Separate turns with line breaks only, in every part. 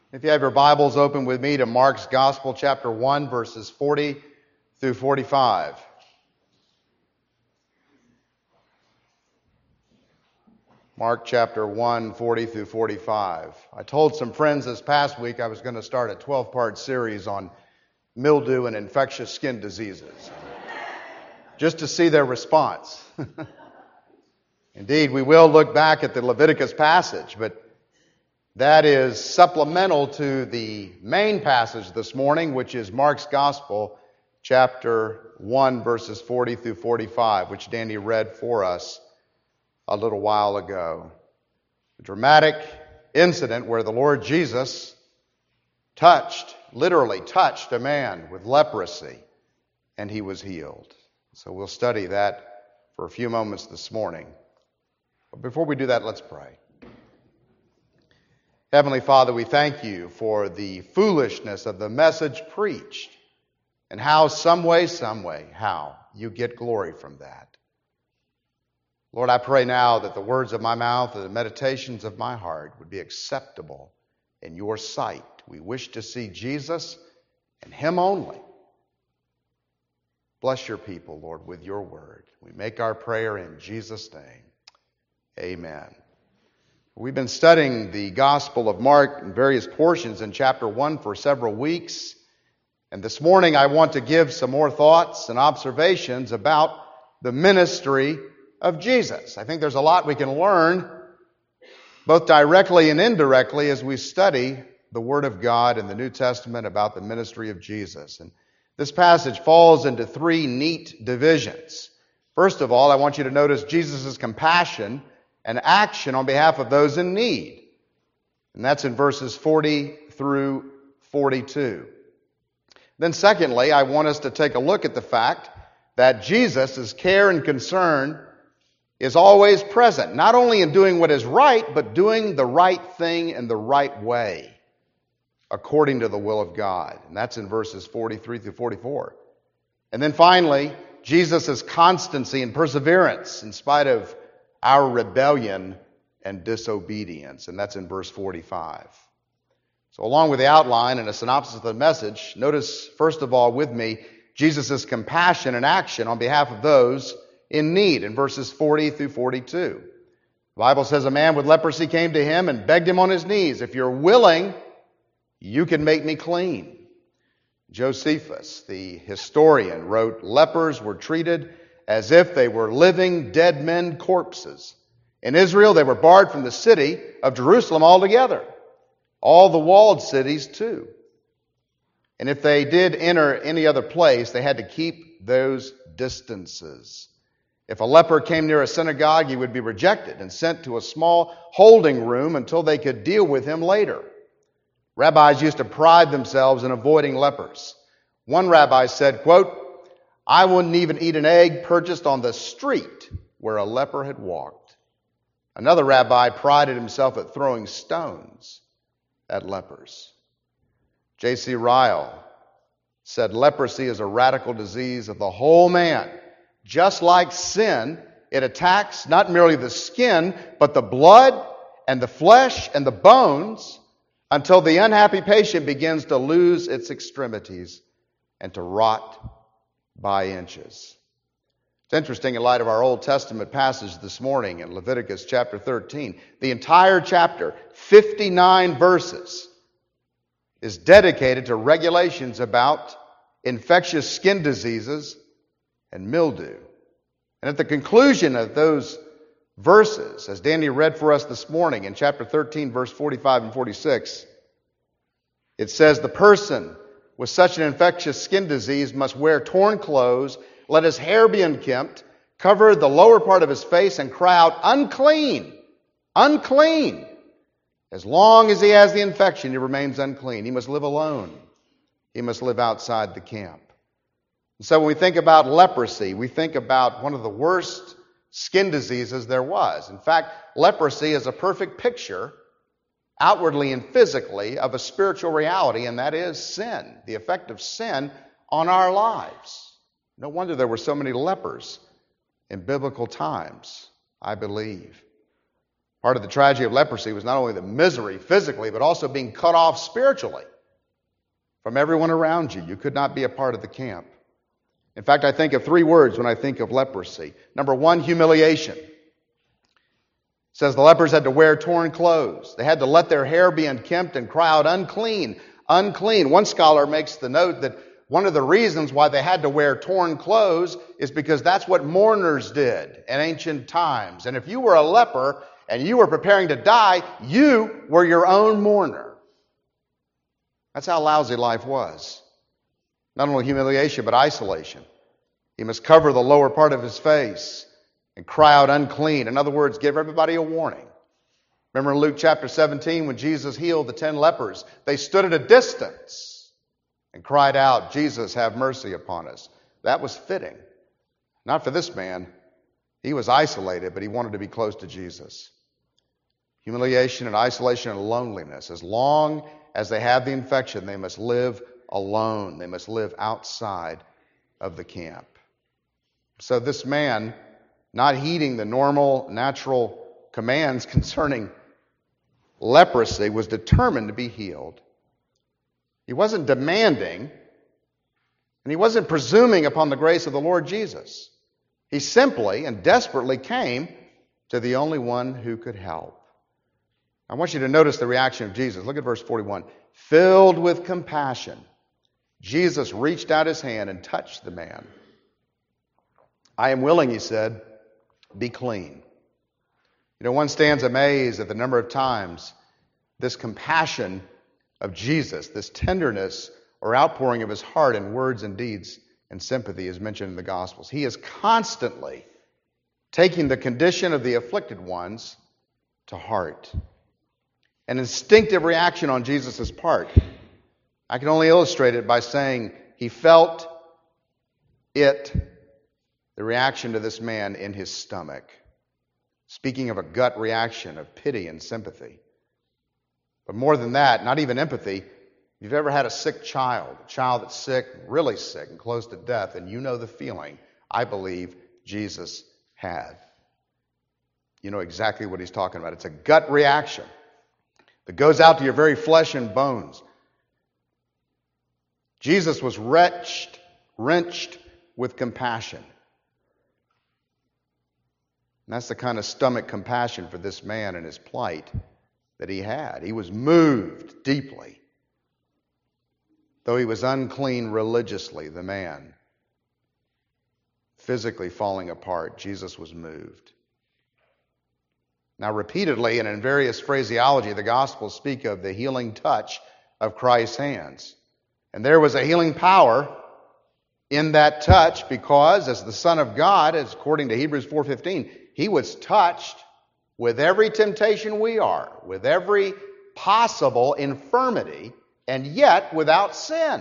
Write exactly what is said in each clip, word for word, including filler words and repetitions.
If you have your Bibles, open with me to Mark's Gospel, chapter one, verses forty through forty-five. Mark chapter one, forty through forty-five. I told some friends this past week I was going to start a twelve-part series on mildew and infectious skin diseases, just to see their response. Indeed, we will look back at the Leviticus passage, but that is supplemental to the main passage this morning, which is Mark's Gospel, chapter one, verses forty through forty-five, which Danny read for us a little while ago. A dramatic incident where the Lord Jesus touched, literally touched a man with leprosy, and he was healed. So we'll study that for a few moments this morning. But before we do that, let's pray. Heavenly Father, we thank you for the foolishness of the message preached and how some way, some way, how you get glory from that. Lord, I pray now that the words of my mouth and the meditations of my heart would be acceptable in your sight. We wish to see Jesus and him only. Bless your people, Lord, with your word. We make our prayer in Jesus' name. Amen. We've been studying the Gospel of Mark in various portions in chapter one for several weeks. And this morning I want to give some more thoughts and observations about the ministry of Jesus. I think there's a lot we can learn, both directly and indirectly, as we study the Word of God in the New Testament about the ministry of Jesus. And this passage falls into three neat divisions. First of all, I want you to notice Jesus' compassion and action on behalf of those in need. And that's in verses forty through forty-two. Then secondly, I want us to take a look at the fact that Jesus' care and concern is always present, not only in doing what is right, but doing the right thing in the right way, according to the will of God. And that's in verses forty-three through forty-four. And then finally, Jesus' constancy and perseverance in spite of our rebellion and disobedience. And that's in verse forty-five. So along with the outline and a synopsis of the message, notice first of all with me, Jesus' compassion and action on behalf of those in need in verses forty through forty-two. The Bible says a man with leprosy came to him and begged him on his knees, "If you're willing, you can make me clean." Josephus, the historian, wrote, "Lepers were treated as if they were living dead men corpses. In Israel, they were barred from the city of Jerusalem altogether, all the walled cities too. And if they did enter any other place, they had to keep those distances. If a leper came near a synagogue, he would be rejected and sent to a small holding room until they could deal with him later. Rabbis used to pride themselves in avoiding lepers. One rabbi said, quote, "I wouldn't even eat an egg purchased on the street where a leper had walked." Another rabbi prided himself at throwing stones at lepers. J C Ryle said, "Leprosy is a radical disease of the whole man. Just like sin, it attacks not merely the skin, but the blood and the flesh and the bones until the unhappy patient begins to lose its extremities and to rot by inches." It's interesting in light of our Old Testament passage this morning in Leviticus chapter thirteen. The entire chapter, fifty-nine verses, is dedicated to regulations about infectious skin diseases and mildew. And at the conclusion of those verses, as Danny read for us this morning in chapter thirteen, verse forty-five and forty-six, it says, "The person with such an infectious skin disease must wear torn clothes, let his hair be unkempt, cover the lower part of his face, and cry out, 'Unclean! Unclean!' As long as he has the infection, he remains unclean. He must live alone. He must live outside the camp." And so when we think about leprosy, we think about one of the worst skin diseases there was. In fact, leprosy is a perfect picture, outwardly and physically, of a spiritual reality, and that is sin, the effect of sin on our lives. No wonder there were so many lepers in biblical times, I believe. Part of the tragedy of leprosy was not only the misery physically, but also being cut off spiritually from everyone around you. You could not be a part of the camp. In fact, I think of three words when I think of leprosy. Number one, humiliation. It says the lepers had to wear torn clothes. They had to let their hair be unkempt and cry out, unclean, unclean. One scholar makes the note that one of the reasons why they had to wear torn clothes is because that's what mourners did in ancient times. And if you were a leper and you were preparing to die, you were your own mourner. That's how lousy life was. Not only humiliation, but isolation. He must cover the lower part of his face and cry out unclean. In other words, give everybody a warning. Remember in Luke chapter seventeen when Jesus healed the ten lepers, they stood at a distance and cried out, Jesus, have mercy upon us. That was fitting. Not for this man. He was isolated, but he wanted to be close to Jesus. Humiliation and isolation and loneliness. As long as they have the infection, they must live alone. They must live outside of the camp. So this man, not heeding the normal, natural commands concerning leprosy, was determined to be healed. He wasn't demanding, and he wasn't presuming upon the grace of the Lord Jesus. He simply and desperately came to the only one who could help. I want you to notice the reaction of Jesus. Look at verse forty-one. Filled with compassion, Jesus reached out his hand and touched the man. I am willing, he said, be clean. You know, one stands amazed at the number of times this compassion of Jesus, this tenderness or outpouring of his heart in words and deeds and sympathy is mentioned in the Gospels. He is constantly taking the condition of the afflicted ones to heart. An instinctive reaction on Jesus' part. I can only illustrate it by saying he felt it, the reaction to this man, in his stomach. Speaking of a gut reaction of pity and sympathy. But more than that, not even empathy, if you've ever had a sick child, a child that's sick, really sick and close to death, and you know the feeling I believe Jesus had. You know exactly what he's talking about. It's a gut reaction that goes out to your very flesh and bones. Jesus was wretched, wrenched with compassion. And that's the kind of stomach compassion for this man and his plight that he had. He was moved deeply. Though he was unclean religiously, the man, physically falling apart, Jesus was moved. Now, repeatedly and in various phraseology, the Gospels speak of the healing touch of Christ's hands. And there was a healing power in that touch because, as the Son of God, as according to Hebrews four fifteen, he was touched with every temptation we are, with every possible infirmity, and yet without sin.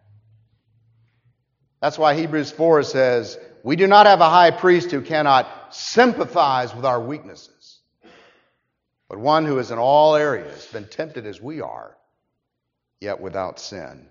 That's why Hebrews four says, we do not have a high priest who cannot sympathize with our weaknesses, but one who is in all areas been tempted as we are, yet without sin.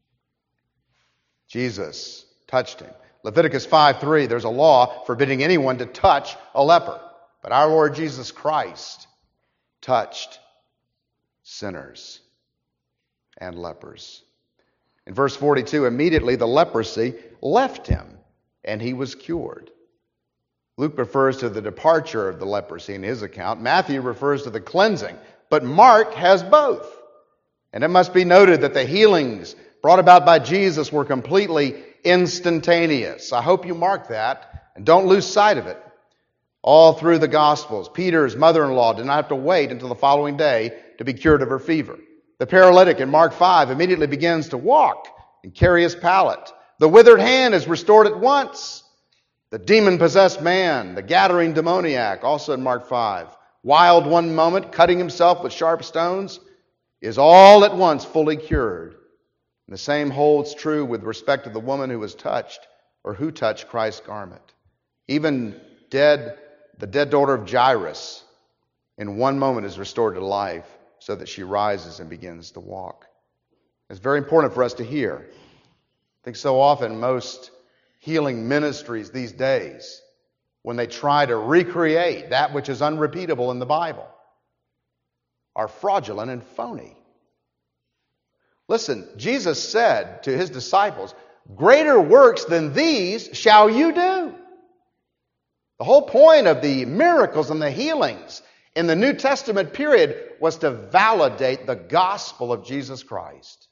Jesus touched him. Leviticus five three, there's a law forbidding anyone to touch a leper. But our Lord Jesus Christ touched sinners and lepers. In verse forty-two, immediately the leprosy left him and he was cured. Luke refers to the departure of the leprosy in his account. Matthew refers to the cleansing. But Mark has both. And it must be noted that the healings brought about by Jesus were completely instantaneous. I hope you mark that and don't lose sight of it. All through the Gospels, Peter's mother-in-law did not have to wait until the following day to be cured of her fever. The paralytic in Mark five immediately begins to walk and carry his pallet. The withered hand is restored at once. The demon-possessed man, the Gadarene demoniac, also in Mark five, wild one moment, cutting himself with sharp stones, is all at once fully cured. And the same holds true with respect to the woman who was touched or who touched Christ's garment. Even dead, the dead daughter of Jairus in one moment is restored to life so that she rises and begins to walk. It's very important for us to hear. I think so often most healing ministries these days, when they try to recreate that which is unrepeatable in the Bible, are fraudulent and phony. Listen, Jesus said to his disciples, greater works than these shall you do. The whole point of the miracles and the healings in the New Testament period was to validate the gospel of Jesus Christ.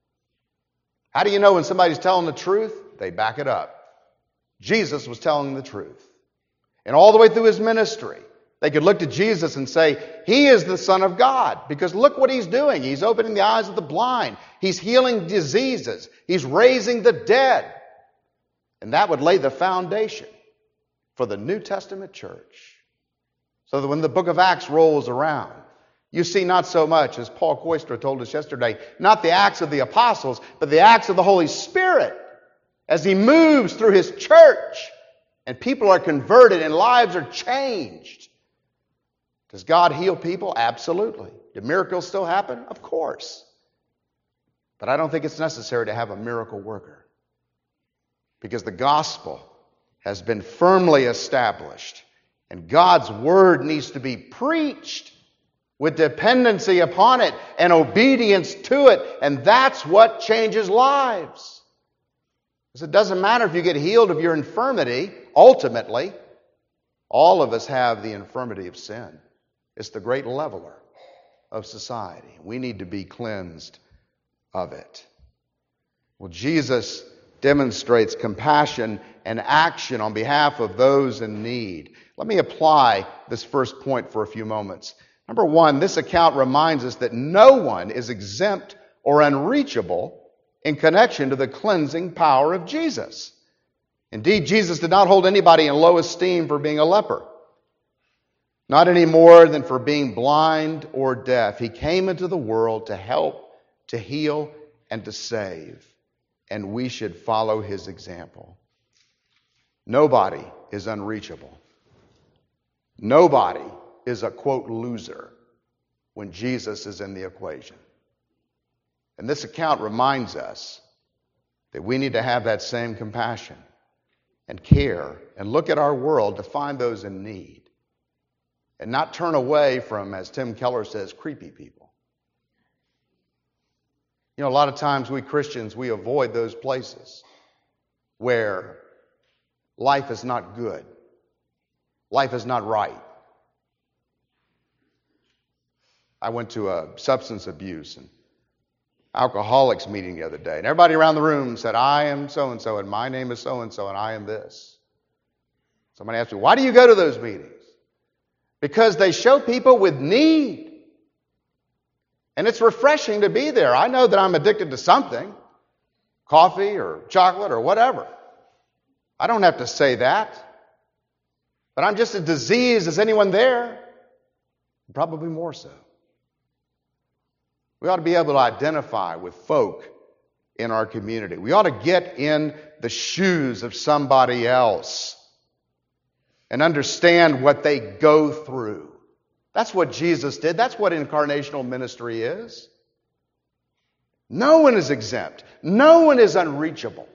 How do you know when somebody's telling the truth? They back it up. Jesus was telling the truth. And all the way through his ministry, they could look to Jesus and say, he is the Son of God. Because look what he's doing. He's opening the eyes of the blind. He's healing diseases. He's raising the dead. And that would lay the foundation for the New Testament church. So that when the book of Acts rolls around, you see not so much, as Paul Koistra told us yesterday, not the acts of the apostles, but the acts of the Holy Spirit as he moves through his church and people are converted and lives are changed. Does God heal people? Absolutely. Do miracles still happen? Of course. But I don't think it's necessary to have a miracle worker, because the gospel has been firmly established and God's word needs to be preached with dependency upon it and obedience to it. And that's what changes lives. Because it doesn't matter if you get healed of your infirmity. Ultimately, all of us have the infirmity of sin. It's the great leveler of society. We need to be cleansed of it. Well, Jesus demonstrates compassion and action on behalf of those in need. Let me apply this first point for a few moments. Number one, this account reminds us that no one is exempt or unreachable in connection to the cleansing power of Jesus. Indeed, Jesus did not hold anybody in low esteem for being a leper, not any more than for being blind or deaf. He came into the world to help, to heal, and to save, and we should follow his example. Nobody is unreachable. Nobody is a, quote, loser when Jesus is in the equation. And this account reminds us that we need to have that same compassion and care and look at our world to find those in need and not turn away from, as Tim Keller says, creepy people. You know, a lot of times we Christians, we avoid those places where life is not good. Life is not right. I went to a substance abuse and alcoholics meeting the other day, and everybody around the room said, I am so-and-so, and my name is so-and-so, and I am this. Somebody asked me, why do you go to those meetings? Because they show people with need. And it's refreshing to be there. I know that I'm addicted to something, coffee or chocolate or whatever. I don't have to say that. But I'm just as diseased as anyone there, probably more so. We ought to be able to identify with folk in our community. We ought to get in the shoes of somebody else and understand what they go through. That's what Jesus did. That's what incarnational ministry is. No one is exempt. No one is unreachable.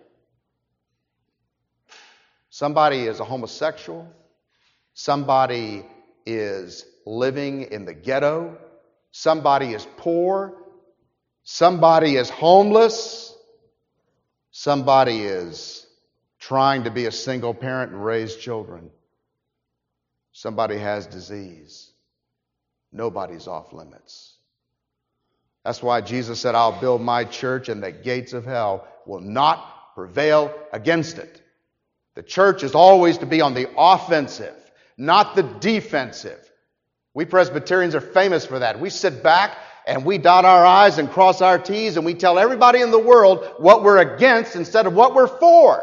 Somebody is a homosexual. Somebody is living in the ghetto. Somebody is poor. Somebody is homeless. Somebody is trying to be a single parent and raise children. Somebody has disease. Nobody's off limits. That's why Jesus said, I'll build my church and the gates of hell will not prevail against it. The church is always to be on the offensive, not the defensive. We Presbyterians are famous for that. We sit back and we dot our I's and cross our T's and we tell everybody in the world what we're against instead of what we're for.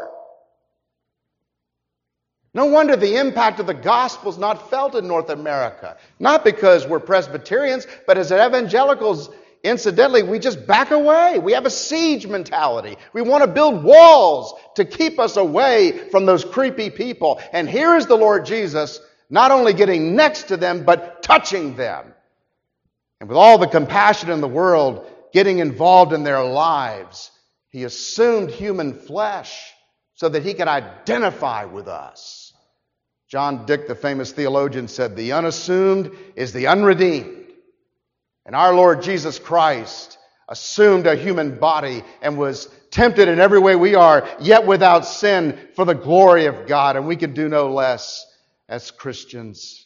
No wonder the impact of the gospel is not felt in North America. Not because we're Presbyterians, but as evangelicals, incidentally, we just back away. We have a siege mentality. We want to build walls to keep us away from those creepy people. And here is the Lord Jesus not only getting next to them, but touching them. And with all the compassion in the world, getting involved in their lives, he assumed human flesh so that he could identify with us. John Dick, the famous theologian, said, the unassumed is the unredeemed. And our Lord Jesus Christ assumed a human body and was tempted in every way we are, yet without sin, for the glory of God. And we can do no less as Christians.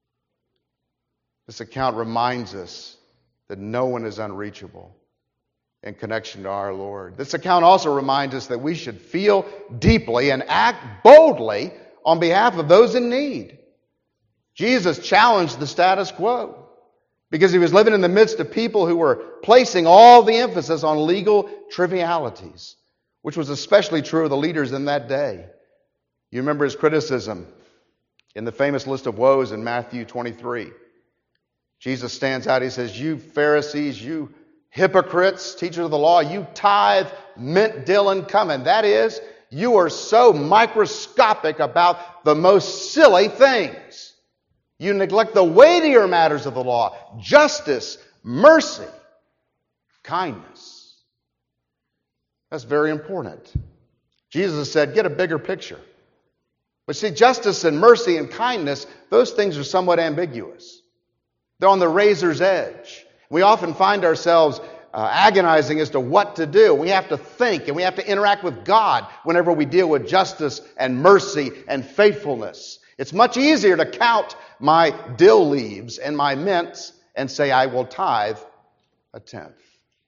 This account reminds us that no one is unreachable in connection to our Lord. This account also reminds us that we should feel deeply and act boldly on behalf of those in need. Jesus challenged the status quo because he was living in the midst of people who were placing all the emphasis on legal trivialities, which was especially true of the leaders in that day. You remember his criticism in the famous list of woes in Matthew twenty-three. Jesus stands out. He says, "You Pharisees, you hypocrites, teachers of the law, you tithe mint, dill, and cumin." That is, you are so microscopic about the most silly things. You neglect the weightier matters of the law: justice, mercy, kindness. That's very important. Jesus said, get a bigger picture. But see, justice and mercy and kindness, those things are somewhat ambiguous. They're on the razor's edge. We often find ourselves uh, agonizing as to what to do. We have to think and we have to interact with God whenever we deal with justice and mercy and faithfulness. It's much easier to count my dill leaves and my mints and say, I will tithe a tenth.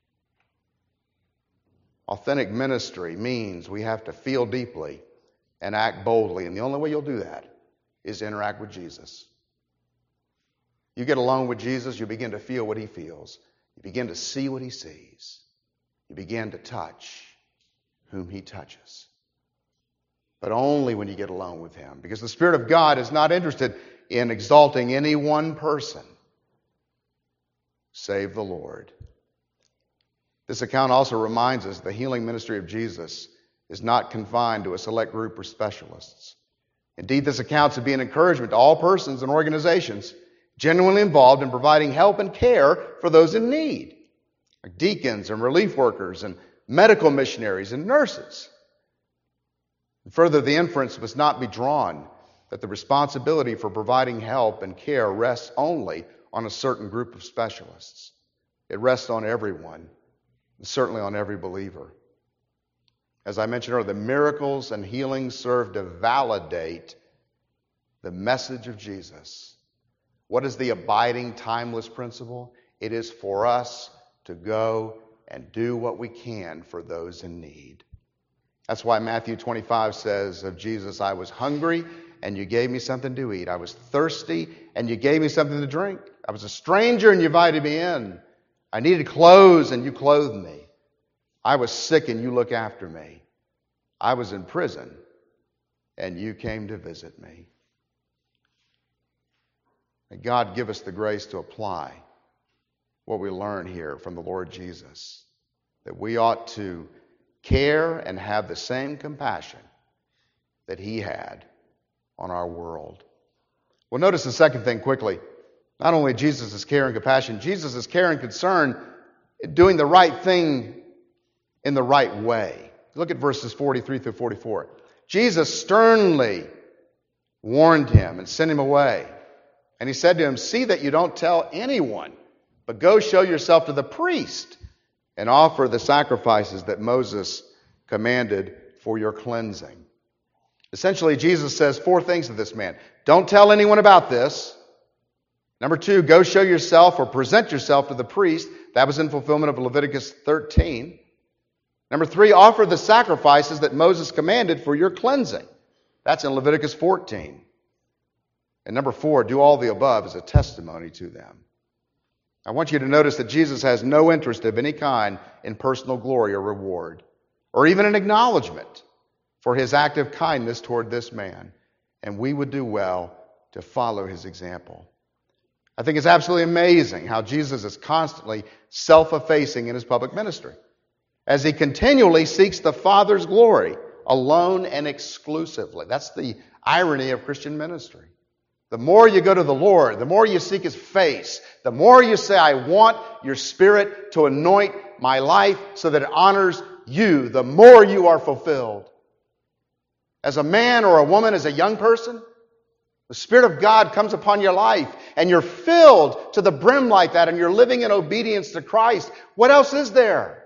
Authentic ministry means we have to feel deeply and act boldly. And the only way you'll do that is interact with Jesus. You get alone with Jesus, you begin to feel what he feels. You begin to see what he sees. You begin to touch whom he touches. But only when you get alone with him. Because the Spirit of God is not interested in exalting any one person save the Lord. This account also reminds us the healing ministry of Jesus is not confined to a select group of specialists. Indeed, this account should be an encouragement to all persons and organizations genuinely involved in providing help and care for those in need, like deacons and relief workers and medical missionaries and nurses. And further, the inference must not be drawn that the responsibility for providing help and care rests only on a certain group of specialists. It rests on everyone, and certainly on every believer. As I mentioned earlier, the miracles and healings serve to validate the message of Jesus. What is the abiding, timeless principle? It is for us to go and do what we can for those in need. That's why Matthew twenty-five says of Jesus, I was hungry and you gave me something to eat. I was thirsty and you gave me something to drink. I was a stranger and you invited me in. I needed clothes and you clothed me. I was sick and you looked after me. I was in prison and you came to visit me. May God give us the grace to apply what we learn here from the Lord Jesus, that we ought to care and have the same compassion that he had on our world. Well, notice the second thing quickly. Not only Jesus' care and compassion, Jesus' care and concern doing the right thing in the right way. Look at verses forty-three through forty-four. Jesus sternly warned him and sent him away. And he said to him, see that you don't tell anyone, but go show yourself to the priest and offer the sacrifices that Moses commanded for your cleansing. Essentially, Jesus says four things to this man. Don't tell anyone about this. Number two, go show yourself or present yourself to the priest. That was in fulfillment of Leviticus thirteen. Number three, offer the sacrifices that Moses commanded for your cleansing. That's in Leviticus fourteen. And number four, do all the above as a testimony to them. I want you to notice that Jesus has no interest of any kind in personal glory or reward, or even an acknowledgement for his act of kindness toward this man. And we would do well to follow his example. I think it's absolutely amazing how Jesus is constantly self-effacing in his public ministry, as he continually seeks the Father's glory alone and exclusively. That's the irony of Christian ministry. The more you go to the Lord, the more you seek his face, the more you say, I want your Spirit to anoint my life so that it honors you, the more you are fulfilled. As a man or a woman, as a young person, The Spirit of God comes upon your life and you're filled to the brim like that and you're living in obedience to Christ. What else is there?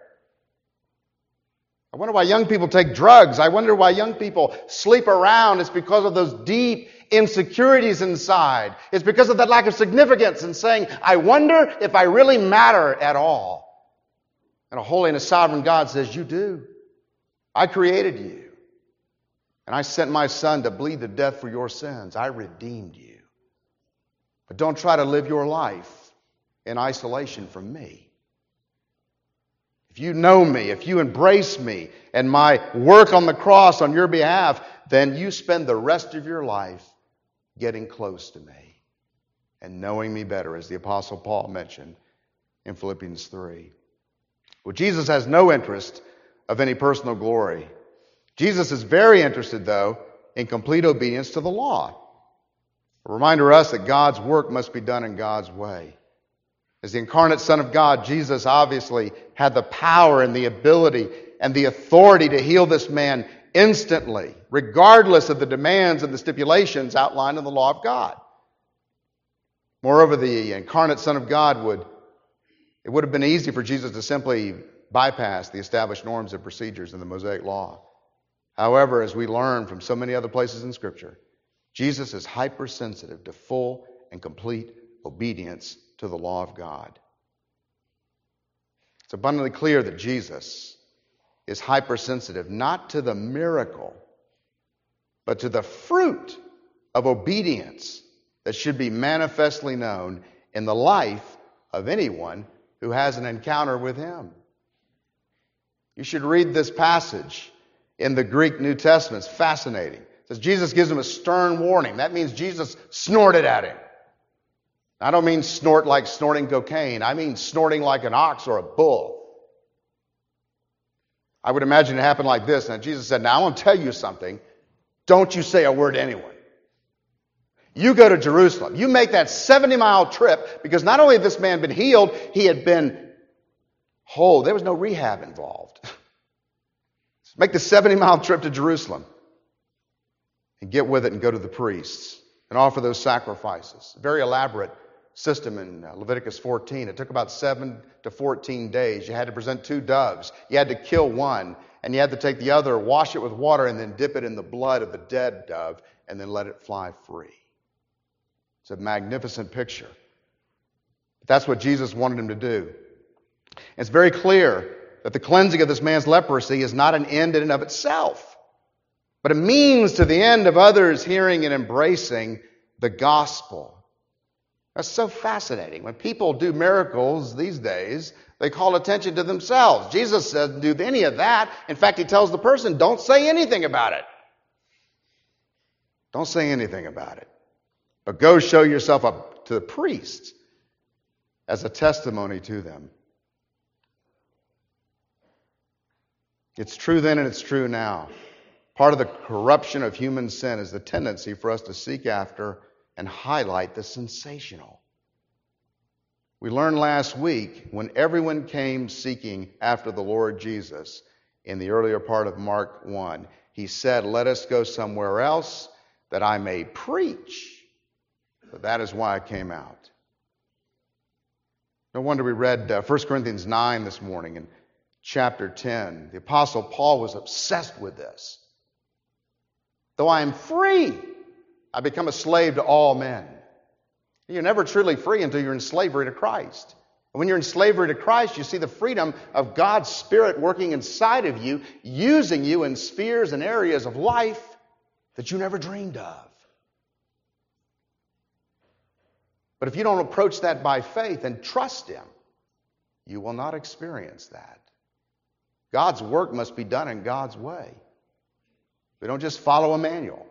I wonder why young people take drugs. I wonder why young people sleep around. It's because of those deep insecurities inside. It's because of that lack of significance and saying, I wonder if I really matter at all. And a holy and a sovereign God says, you do. I created you. And I sent my Son to bleed to death for your sins. I redeemed you. But don't try to live your life in isolation from me. If you know me, if you embrace me and my work on the cross on your behalf, then you spend the rest of your life getting close to me and knowing me better, as the Apostle Paul mentioned in Philippians three. Well, Jesus has no interest of any personal glory. Jesus is very interested, though, in complete obedience to the law. A reminder to us that God's work must be done in God's way. As the incarnate Son of God, Jesus obviously had the power and the ability and the authority to heal this man instantly, regardless of the demands and the stipulations outlined in the law of God. Moreover, the incarnate Son of God would, it would have been easy for Jesus to simply bypass the established norms and procedures in the Mosaic law. However, as we learn from so many other places in Scripture, Jesus is hypersensitive to full and complete obedience to the law of God. It's abundantly clear that Jesus is hypersensitive not to the miracle, but to the fruit of obedience that should be manifestly known in the life of anyone who has an encounter with Him. You should read this passage in the Greek New Testament. It's fascinating. It says Jesus gives him a stern warning. That means Jesus snorted at him. I don't mean snort like snorting cocaine. I mean snorting like an ox or a bull. I would imagine it happened like this. Now Jesus said, now I want to tell you something. Don't you say a word to anyone. You go to Jerusalem. You make that seventy mile trip, because not only had this man been healed, he had been whole. There was no rehab involved. Make the seventy mile trip to Jerusalem and get with it and go to the priests and offer those sacrifices. Very elaborate system in Leviticus fourteen. It took about seven to fourteen days. You had to present two doves. You had to kill one, and you had to take the other, wash it with water, and then dip it in the blood of the dead dove, and then let it fly free. It's a magnificent picture. But that's what Jesus wanted him to do. It's very clear that the cleansing of this man's leprosy is not an end in and of itself, but a means to the end of others hearing and embracing the gospel. That's so fascinating. When people do miracles these days, they call attention to themselves. Jesus said, do any of that. In fact, he tells the person, don't say anything about it. Don't say anything about it. But go show yourself up to the priests as a testimony to them. It's true then and it's true now. Part of the corruption of human sin is the tendency for us to seek after and highlight the sensational. We learned last week when everyone came seeking after the Lord Jesus in the earlier part of Mark one, he said, let us go somewhere else that I may preach. But that is why I came out. No wonder we read uh, First Corinthians nine this morning in chapter ten. The Apostle Paul was obsessed with this. Though I am free, I become a slave to all men. You're never truly free until you're in slavery to Christ. And when you're in slavery to Christ, you see the freedom of God's Spirit working inside of you, using you in spheres and areas of life that you never dreamed of. But if you don't approach that by faith and trust Him, you will not experience that. God's work must be done in God's way. We don't just follow a manual.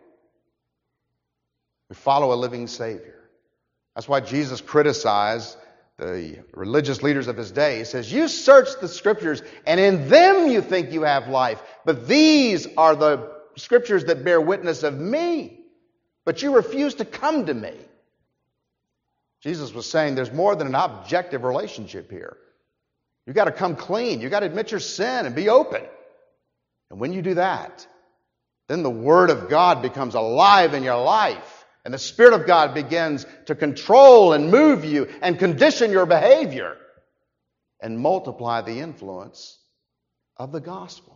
We follow a living Savior. That's why Jesus criticized the religious leaders of his day. He says, you search the Scriptures, and in them you think you have life. But these are the Scriptures that bear witness of me. But you refuse to come to me. Jesus was saying there's more than an objective relationship here. You've got to come clean. You've got to admit your sin and be open. And when you do that, then the Word of God becomes alive in your life. And the Spirit of God begins to control and move you and condition your behavior and multiply the influence of the gospel.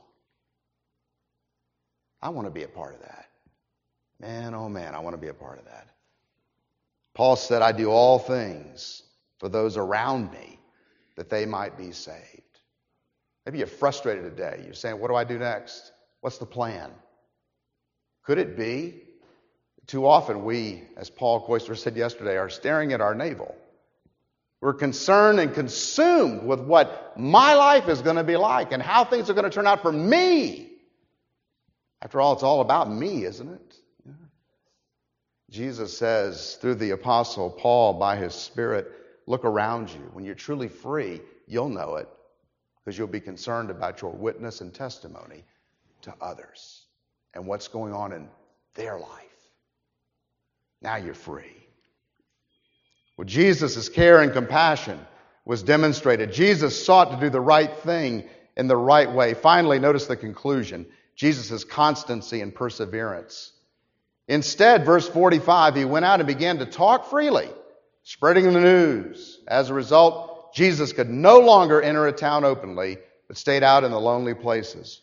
I want to be a part of that. Man, oh man, I want to be a part of that. Paul said, I do all things for those around me that they might be saved. Maybe you're frustrated today. You're saying, what do I do next? What's the plan? Could it be? Too often we, as Paul Koister said yesterday, are staring at our navel. We're concerned and consumed with what my life is going to be like and how things are going to turn out for me. After all, it's all about me, isn't it? Yeah. Jesus says through the Apostle Paul by his Spirit, look around you. When you're truly free, you'll know it because you'll be concerned about your witness and testimony to others and what's going on in their life. Now you're free. Well, Jesus' care and compassion was demonstrated. Jesus sought to do the right thing in the right way. Finally, notice the conclusion. Jesus' constancy and perseverance. Instead, verse forty-five, he went out and began to talk freely, spreading the news. As a result, Jesus could no longer enter a town openly, but stayed out in the lonely places.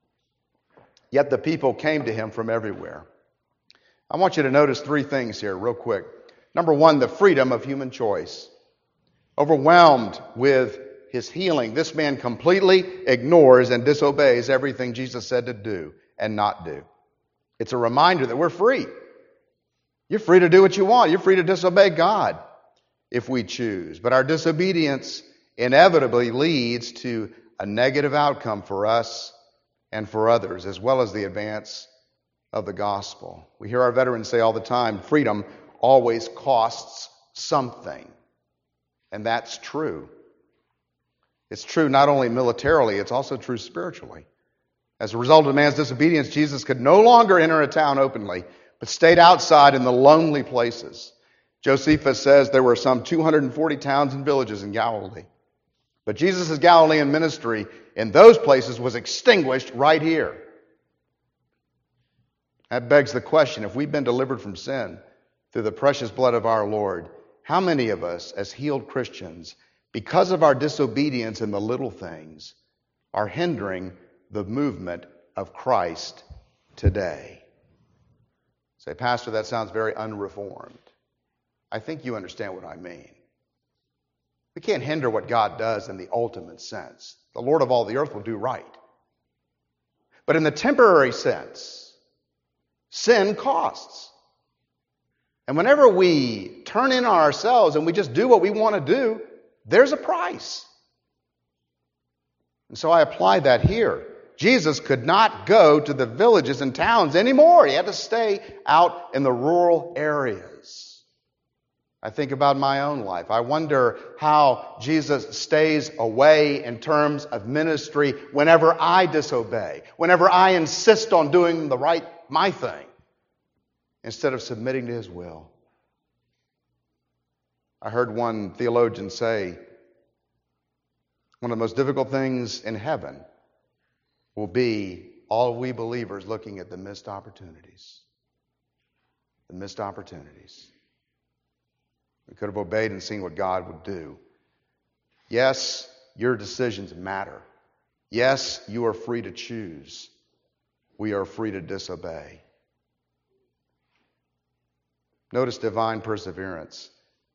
Yet the people came to him from everywhere. I want you to notice three things here real quick. Number one, the freedom of human choice. Overwhelmed with his healing, this man completely ignores and disobeys everything Jesus said to do and not do. It's a reminder that we're free. You're free to do what you want. You're free to disobey God if we choose. But our disobedience inevitably leads to a negative outcome for us and for others, as well as the advance of the gospel. We hear our veterans say all the time, freedom always costs something. And that's true. It's true not only militarily, it's also true spiritually. As a result of man's disobedience, Jesus could no longer enter a town openly, but stayed outside in the lonely places. Josephus says there were some two hundred forty towns and villages in Galilee. But Jesus' Galilean ministry in those places was extinguished right here. That begs the question, if we've been delivered from sin through the precious blood of our Lord, how many of us as healed Christians, because of our disobedience in the little things, are hindering the movement of Christ today? Say, Pastor, that sounds very unreformed. I think you understand what I mean. We can't hinder what God does in the ultimate sense. The Lord of all the earth will do right. But in the temporary sense, sin costs. And whenever we turn in on ourselves and we just do what we want to do, there's a price. And so I apply that here. Jesus could not go to the villages and towns anymore. He had to stay out in the rural areas. I think about my own life. I wonder how Jesus stays away in terms of ministry whenever I disobey, whenever I insist on doing the right, my thing, instead of submitting to his will. I heard one theologian say, one of the most difficult things in heaven will be all we believers looking at the missed opportunities. The missed opportunities. We could have obeyed and seen what God would do. Yes, your decisions matter. Yes, you are free to choose. We are free to disobey. Notice divine perseverance.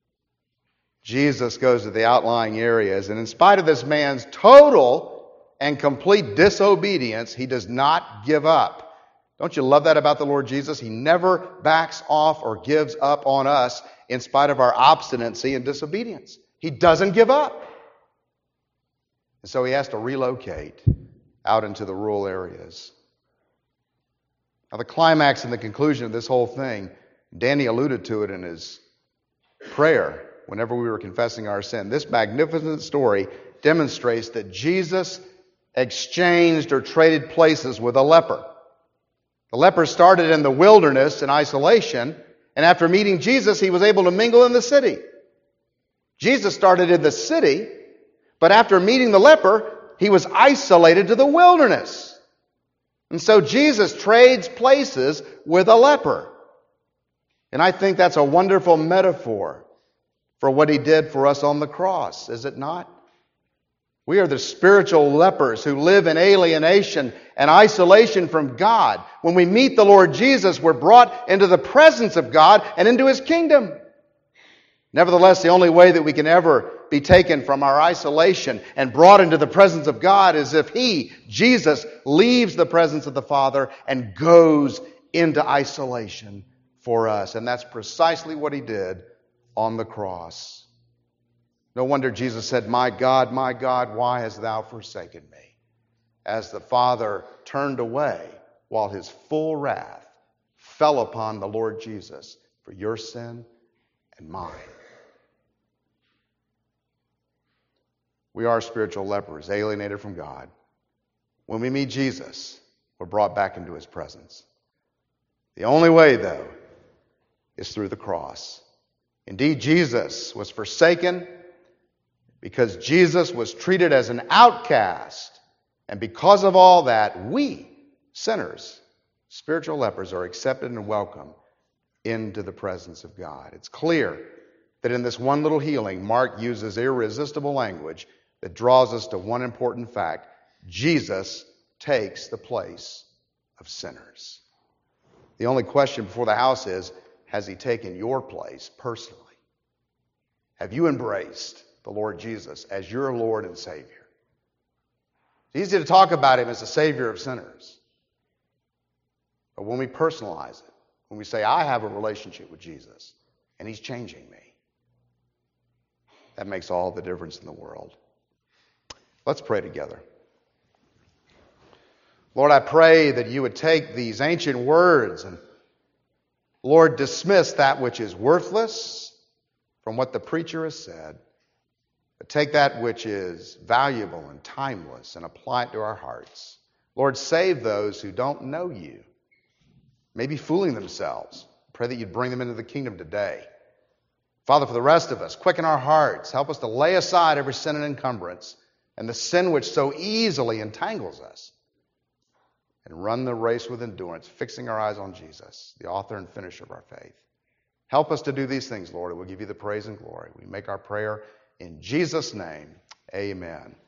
Jesus goes to the outlying areas, and in spite of this man's total and complete disobedience, he does not give up. Don't you love that about the Lord Jesus? He never backs off or gives up on us in spite of our obstinacy and disobedience. He doesn't give up. And so he has to relocate out into the rural areas. Now, the climax and the conclusion of this whole thing, Danny alluded to it in his prayer whenever we were confessing our sin. This magnificent story demonstrates that Jesus exchanged or traded places with a leper. The leper started in the wilderness in isolation, and after meeting Jesus, he was able to mingle in the city. Jesus started in the city, but after meeting the leper, he was isolated to the wilderness. And so Jesus trades places with a leper. And I think that's a wonderful metaphor for what he did for us on the cross, is it not? We are the spiritual lepers who live in alienation and isolation from God. When we meet the Lord Jesus, we're brought into the presence of God and into his kingdom. Nevertheless, the only way that we can ever be taken from our isolation and brought into the presence of God is if he, Jesus, leaves the presence of the Father and goes into isolation for us. And that's precisely what he did on the cross. No wonder Jesus said, "My God, my God, why hast thou forsaken me?" As the Father turned away while his full wrath fell upon the Lord Jesus for your sin and mine. We are spiritual lepers, alienated from God. When we meet Jesus, we're brought back into his presence. The only way, though, is through the cross. Indeed, Jesus was forsaken because Jesus was treated as an outcast. And because of all that, we, sinners, spiritual lepers, are accepted and welcome into the presence of God. It's clear that in this one little healing, Mark uses irresistible language that draws us to one important fact. Jesus takes the place of sinners. The only question before the house is, has he taken your place personally? Have you embraced the Lord Jesus as your Lord and Savior? It's easy to talk about him as the Savior of sinners. But when we personalize it, when we say, I have a relationship with Jesus and he's changing me, that makes all the difference in the world. Let's pray together. Lord, I pray that you would take these ancient words and, Lord, dismiss that which is worthless from what the preacher has said, but take that which is valuable and timeless and apply it to our hearts. Lord, save those who don't know you, maybe fooling themselves. Pray that you'd bring them into the kingdom today. Father, for the rest of us, quicken our hearts. Help us to lay aside every sin and encumbrance and the sin which so easily entangles us, and run the race with endurance, fixing our eyes on Jesus, the author and finisher of our faith. Help us to do these things, Lord, and we'll give you the praise and glory. We make our prayer in Jesus' name. Amen.